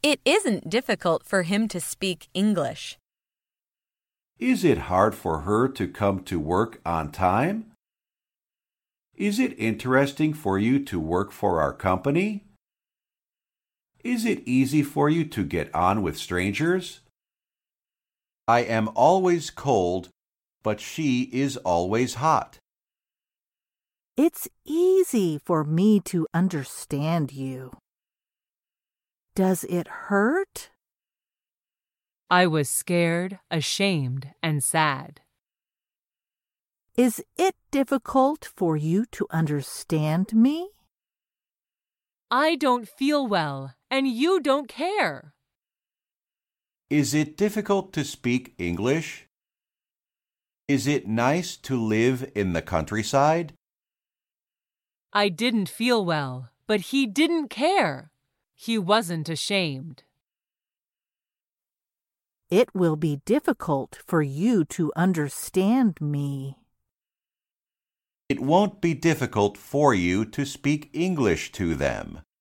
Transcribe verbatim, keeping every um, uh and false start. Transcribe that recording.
It isn't difficult for him to speak English. Is it hard for her to come to work on time? Is it interesting for you to work for our company? Is it easy for you to get on with strangers? I am always cold, but she is always hot. It's easy for me to understand you. Does it hurt? I was scared, ashamed, and sad. Is it difficult for you to understand me? I don't feel well, and you don't care. Is it difficult to speak English? Is it nice to live in the countryside? I didn't feel well, but he didn't care. He wasn't ashamed. It will be difficult for you to understand me. It won't be difficult for you to speak English to them.